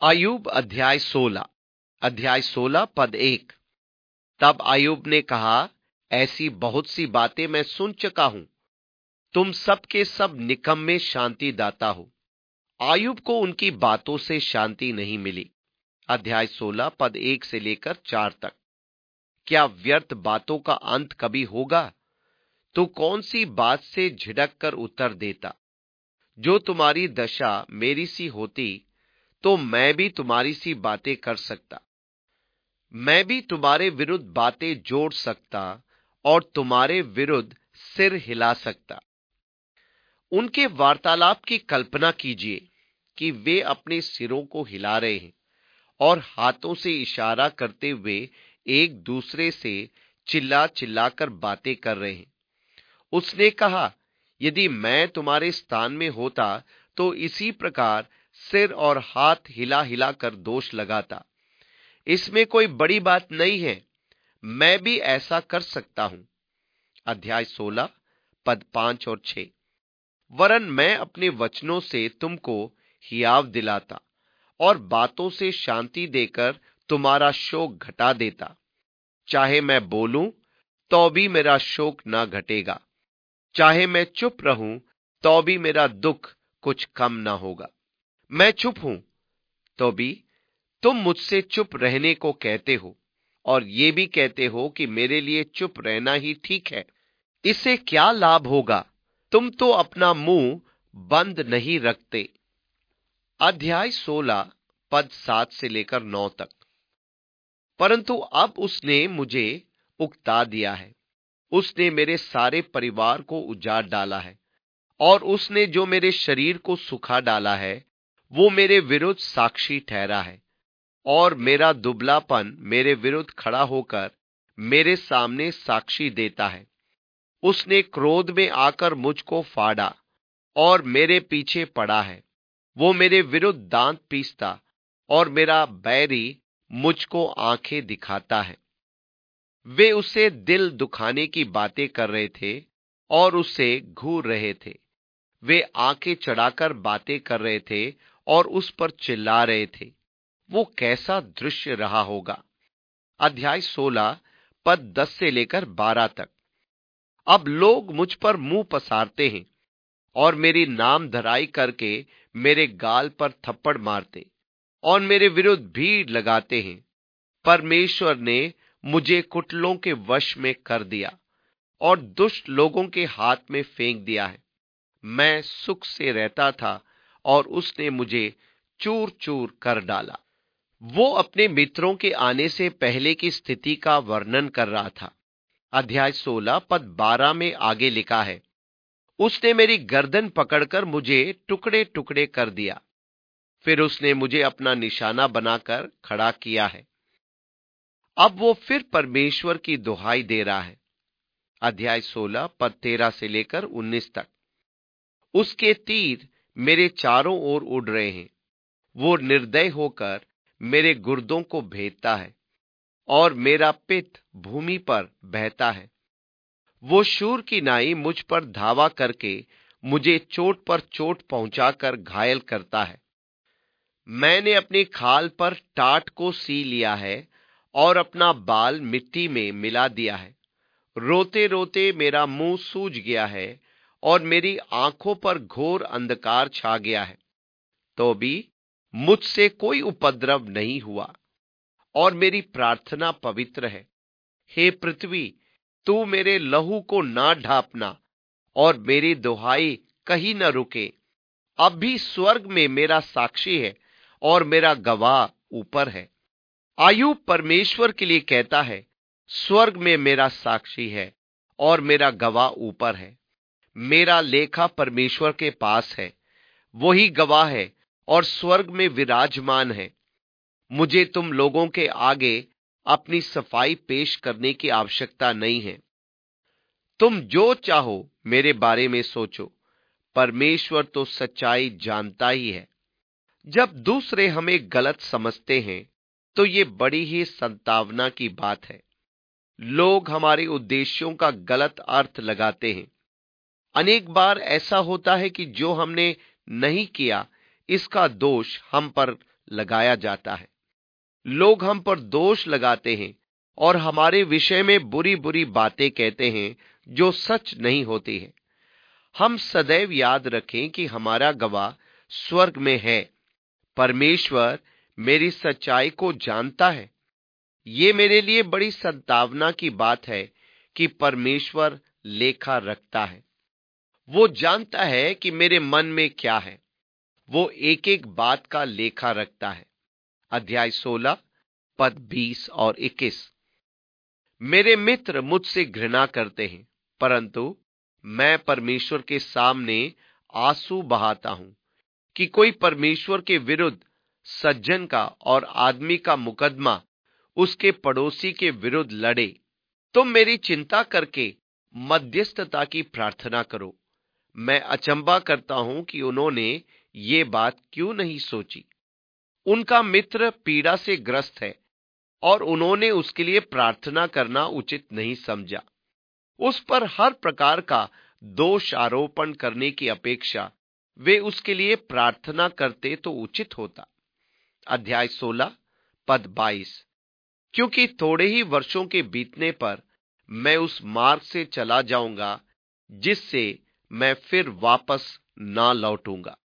आयुब अध्याय 16 पद 1। तब आयुब ने कहा, ऐसी बहुत सी बातें मैं सुन चुका हूं, तुम सब के सब निकम्मे शांति दाता हो। आयुब को उनकी बातों से शांति नहीं मिली। अध्याय 16 पद 1 से लेकर 4 तक। क्या व्यर्थ बातों का अंत कभी होगा? तो कौन सी बात से झिड़क कर उत्तर देता? जो तुम्हारी दशा मेरी सी होती तो मैं भी तुम्हारी सी बातें कर सकता। मैं भी तुम्हारे विरुद्ध बातें जोड़ सकता और तुम्हारे विरुद्ध सिर हिला सकता। उनके वार्तालाप की कल्पना कीजिए कि वे अपने सिरों को हिला रहे हैं और हाथों से इशारा करते हुए एक दूसरे से चिल्ला चिल्लाकर बातें कर रहे हैं। उसने कहा, यदि मैं तुम्हारे स्थान में होता तो इसी प्रकार सिर और हाथ हिला हिला कर दोष लगाता। इसमें कोई बड़ी बात नहीं है, मैं भी ऐसा कर सकता हूं। अध्याय 16 पद 5 और 6। वरन मैं अपने वचनों से तुमको हियाव दिलाता और बातों से शांति देकर तुम्हारा शोक घटा देता। चाहे मैं बोलूं तो भी मेरा शोक ना घटेगा, चाहे मैं चुप रहूं तो भी मेरा दुख कुछ कम ना होगा। मैं चुप हूं तो भी तुम मुझसे चुप रहने को कहते हो और ये भी कहते हो कि मेरे लिए चुप रहना ही ठीक है। इससे क्या लाभ होगा? तुम तो अपना मुंह बंद नहीं रखते। अध्याय 16 पद 7 से लेकर 9 तक। परंतु अब उसने मुझे उकता दिया है, उसने मेरे सारे परिवार को उजाड़ डाला है और उसने जो मेरे शरीर को सुखा डाला है वो मेरे विरुद्ध साक्षी ठहरा है और मेरा दुबलापन मेरे विरुद्ध खड़ा होकर मेरे सामने साक्षी देता है। उसने क्रोध में आकर मुझको फाड़ा और मेरे पीछे पड़ा है। वो मेरे विरुद्ध दांत पीसता और मेरा बैरी मुझको आंखें दिखाता है। वे उसे दिल दुखाने की बातें कर रहे थे और उसे घूर रहे थे। वे आंखें चढ़ाकर बातें कर रहे थे और उस पर चिल्ला रहे थे। वो कैसा दृश्य रहा होगा। अध्याय 16 पद 10 से लेकर 12 तक। अब लोग मुझ पर मुंह पसारते हैं और मेरी नाम धराई करके मेरे गाल पर थप्पड़ मारते और मेरे विरुद्ध भीड़ लगाते हैं। परमेश्वर ने मुझे कुटिलों के वश में कर दिया और दुष्ट लोगों के हाथ में फेंक दिया है। मैं सुख से रहता था और उसने मुझे चूर चूर कर डाला। वो अपने मित्रों के आने से पहले की स्थिति का वर्णन कर रहा था। अध्याय 16 पद 12 में आगे लिखा है, उसने मेरी गर्दन पकड़कर मुझे टुकड़े टुकड़े कर दिया, फिर उसने मुझे अपना निशाना बनाकर खड़ा किया है। अब वो फिर परमेश्वर की दुहाई दे रहा है। अध्याय 16 पद 13 से लेकर 19 तक। उसके तीर मेरे चारों ओर उड़ रहे हैं। वो निर्दय होकर मेरे गुर्दों को भेदता है और मेरा पित्त भूमि पर बहता है। वो शूर की नाई मुझ पर धावा करके मुझे चोट पर चोट पहुंचाकर घायल करता है। मैंने अपनी खाल पर टाट को सी लिया है और अपना बाल मिट्टी में मिला दिया है। रोते रोते मेरा मुंह सूज गया है और मेरी आंखों पर घोर अंधकार छा गया है। तो भी मुझसे कोई उपद्रव नहीं हुआ और मेरी प्रार्थना पवित्र है। हे पृथ्वी, तू मेरे लहू को ना ढांपना और मेरी दुहाई कहीं न रुके। अब भी स्वर्ग में मेरा साक्षी है और मेरा गवाह ऊपर है। आयुब परमेश्वर के लिए कहता है, स्वर्ग में मेरा साक्षी है और मेरा गवाह ऊपर है। मेरा लेखा परमेश्वर के पास है, वही गवाह है और स्वर्ग में विराजमान है। मुझे तुम लोगों के आगे अपनी सफाई पेश करने की आवश्यकता नहीं है। तुम जो चाहो मेरे बारे में सोचो, परमेश्वर तो सच्चाई जानता ही है। जब दूसरे हमें गलत समझते हैं तो ये बड़ी ही संतावना की बात है। लोग हमारे उद्देश्यों का गलत अर्थ लगाते हैं। अनेक बार ऐसा होता है कि जो हमने नहीं किया इसका दोष हम पर लगाया जाता है। लोग हम पर दोष लगाते हैं और हमारे विषय में बुरी बुरी बातें कहते हैं जो सच नहीं होती है। हम सदैव याद रखें कि हमारा गवाह स्वर्ग में है। परमेश्वर मेरी सच्चाई को जानता है। ये मेरे लिए बड़ी संतावना की बात है कि परमेश्वर लेखा रखता है। वो जानता है कि मेरे मन में क्या है। वो एक एक बात का लेखा रखता है। अध्याय 16 पद 20 और 21। मेरे मित्र मुझसे घृणा करते हैं, परंतु मैं परमेश्वर के सामने आंसू बहाता हूं कि कोई परमेश्वर के विरुद्ध सज्जन का और आदमी का मुकदमा उसके पड़ोसी के विरुद्ध लड़े। तुम मेरी चिंता करके मध्यस्थता की प्रार्थना करो। मैं अचंभा करता हूं कि उन्होंने ये बात क्यों नहीं सोची। उनका मित्र पीड़ा से ग्रस्त है और उन्होंने उसके लिए प्रार्थना करना उचित नहीं समझा। उस पर हर प्रकार का दोष आरोपण करने की अपेक्षा वे उसके लिए प्रार्थना करते तो उचित होता। अध्याय 16 पद 22। क्योंकि थोड़े ही वर्षों के बीतने पर मैं उस मार्ग से चला जाऊंगा जिससे मैं फिर वापस ना लौटूंगा।